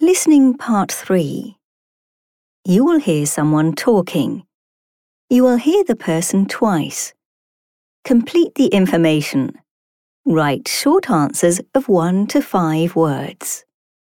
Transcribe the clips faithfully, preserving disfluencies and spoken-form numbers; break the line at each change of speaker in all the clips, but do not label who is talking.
Listening Part three. You will hear someone talking. You will hear the person twice. Complete the information. Write short answers of one to five words.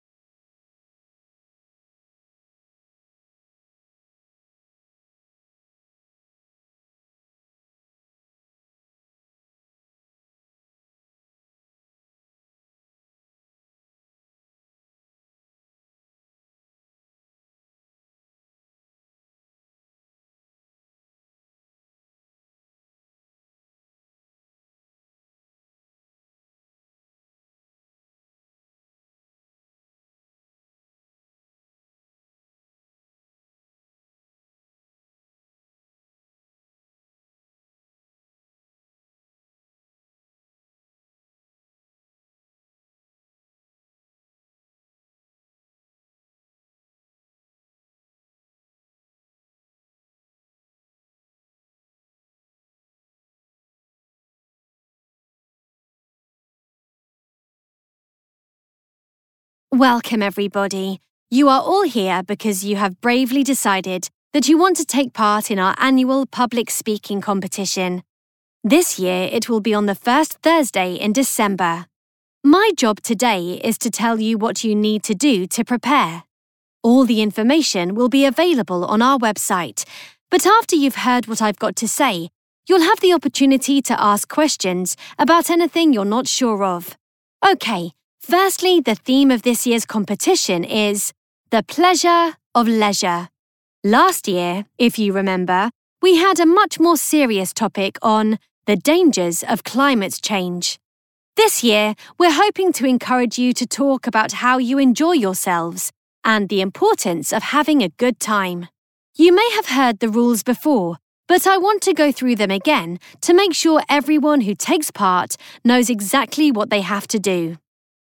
Welcome, everybody. You are all here because you have bravely decided that you want to take part in our annual public speaking competition. This year, it will be on the first Thursday in December. My job today is to tell you what you need to do to prepare. All the information will be available on our website, but after you've heard what I've got to say, you'll have the opportunity to ask questions about anything you're not sure of. Okay. Firstly, the theme of this year's competition is The Pleasure of Leisure. Last year, if you remember, we had a much more serious topic on the dangers of climate change. This year, we're hoping to encourage you to talk about how you enjoy yourselves and the importance of having a good time. You may have heard the rules before, but I want to go through them again to make sure everyone who takes part knows exactly what they have to do.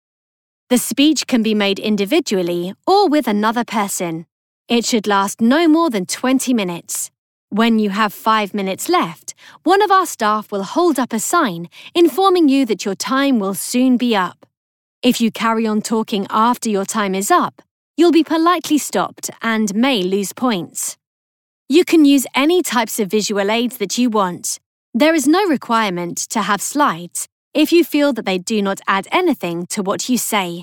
The speech can be made individually or with another person. It should last no more than twenty minutes. When you have five minutes left, one of our staff will hold up a sign informing you that your time will soon be up. If you carry on talking after your time is up, you'll be politely stopped and may lose points. You can use any types of visual aids that you want. There is no requirement to have slides if you feel that they do not add anything to what you say.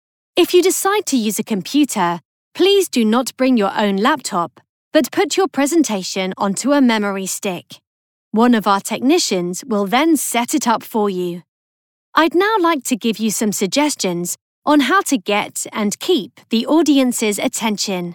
If you decide to use a computer, please do not bring your own laptop, but put your presentation onto a memory stick. One of our technicians will then set it up for you. I'd now like to give you some suggestions on how to get and keep the audience's attention.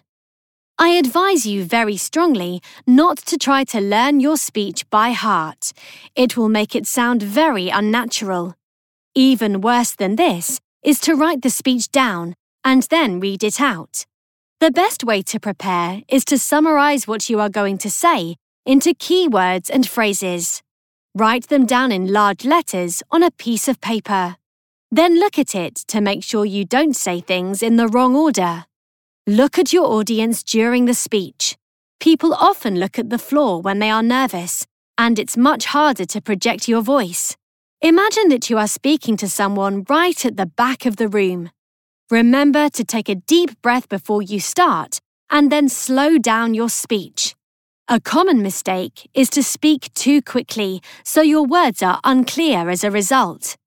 I advise you very strongly not to try to learn your speech by heart. It will make it sound very unnatural. Even worse than this is to write the speech down and then read it out. The best way to prepare is to summarize what you are going to say into key words and phrases. Write them down in large letters on a piece of paper. Then look at it to make sure you don't say things in the wrong order. Look at your audience during the speech. People often look at the floor when they are nervous, and it's much harder to project your voice. Imagine that you are speaking to someone right at the back of the room. Remember to take a deep breath before you start, and then slow down your speech. A common mistake is to speak too quickly, so your words are unclear as a result.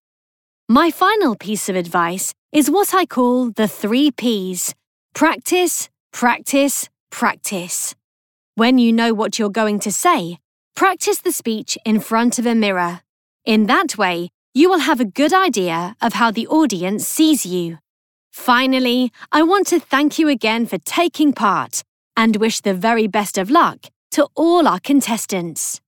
My final piece of advice is what I call the three P's. Practice, practice, practice. When you know what you're going to say, practice the speech in front of a mirror. In that way, you will have a good idea of how the audience sees you. Finally, I want to thank you again for taking part and wish the very best of luck to all our contestants.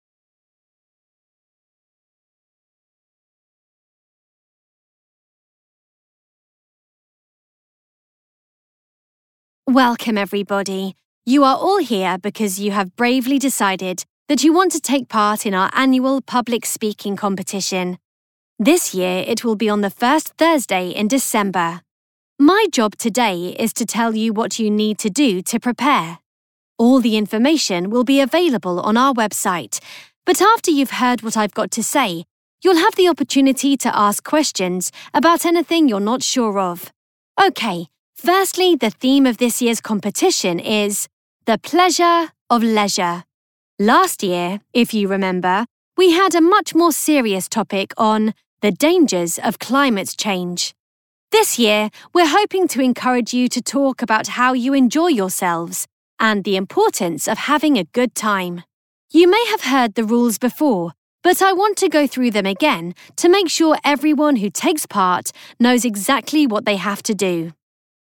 Welcome, everybody. You are all here because you have bravely decided that you want to take part in our annual public speaking competition. This year, it will be on the first Thursday in December. My job today is to tell you what you need to do to prepare. All the information will be available on our website, but after you've heard what I've got to say, you'll have the opportunity to ask questions about anything you're not sure of. Okay. Firstly, the theme of this year's competition is The Pleasure of Leisure. Last year, if you remember, we had a much more serious topic on the dangers of climate change. This year, we're hoping to encourage you to talk about how you enjoy yourselves and the importance of having a good time. You may have heard the rules before, but I want to go through them again to make sure everyone who takes part knows exactly what they have to do.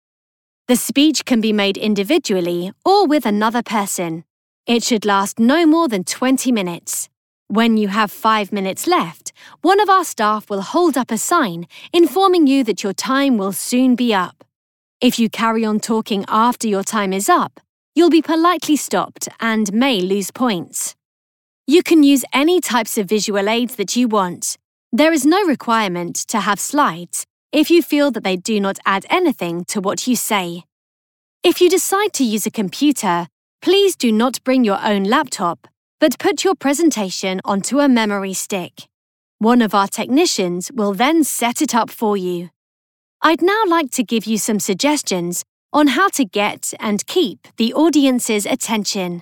The speech can be made individually or with another person. It should last no more than twenty minutes. When you have five minutes left, one of our staff will hold up a sign informing you that your time will soon be up. If you carry on talking after your time is up, you'll be politely stopped and may lose points. You can use any types of visual aids that you want. There is no requirement to have slides if you feel that they do not add anything to what you say. If you decide to use a computer, please do not bring your own laptop, but put your presentation onto a memory stick. One of our technicians will then set it up for you. I'd now like to give you some suggestions on how to get and keep the audience's attention.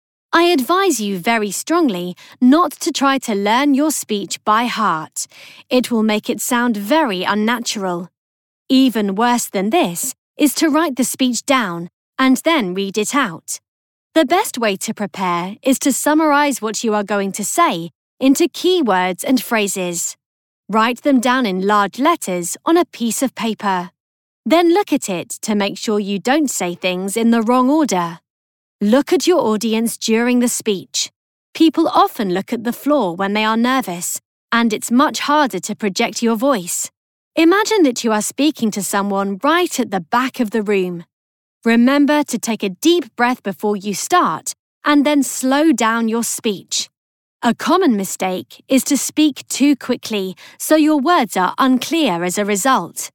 I advise you very strongly not to try to learn your speech by heart. It will make it sound very unnatural. Even worse than this is to write the speech down and then read it out. The best way to prepare is to summarize what you are going to say into keywords and phrases. Write them down in large letters on a piece of paper. Then look at it to make sure you don't say things in the wrong order. Look at your audience during the speech. People often look at the floor when they are nervous, and it's much harder to project your voice. Imagine that you are speaking to someone right at the back of the room. Remember to take a deep breath before you start and then slow down your speech. A common mistake is to speak too quickly, so your words are unclear as a result.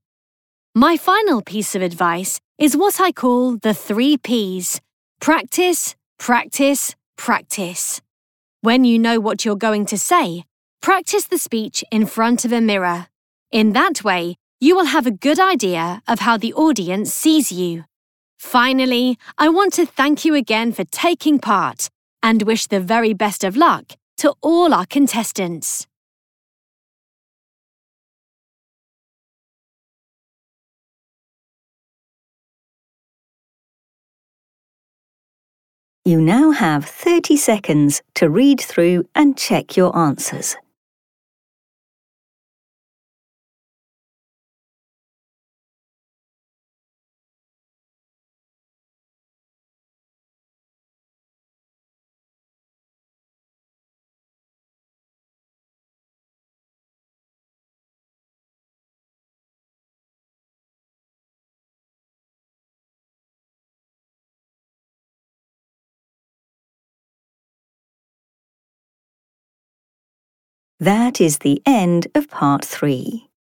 My final piece of advice is what I call the three P's. Practice, practice, practice. When you know what you're going to say, practice the speech in front of a mirror. In that way, you will have a good idea of how the audience sees you. Finally, I want to thank you again for taking part and wish the very best of luck to all our contestants.
You now have thirty seconds to read through and check your answers. That is the end of part three.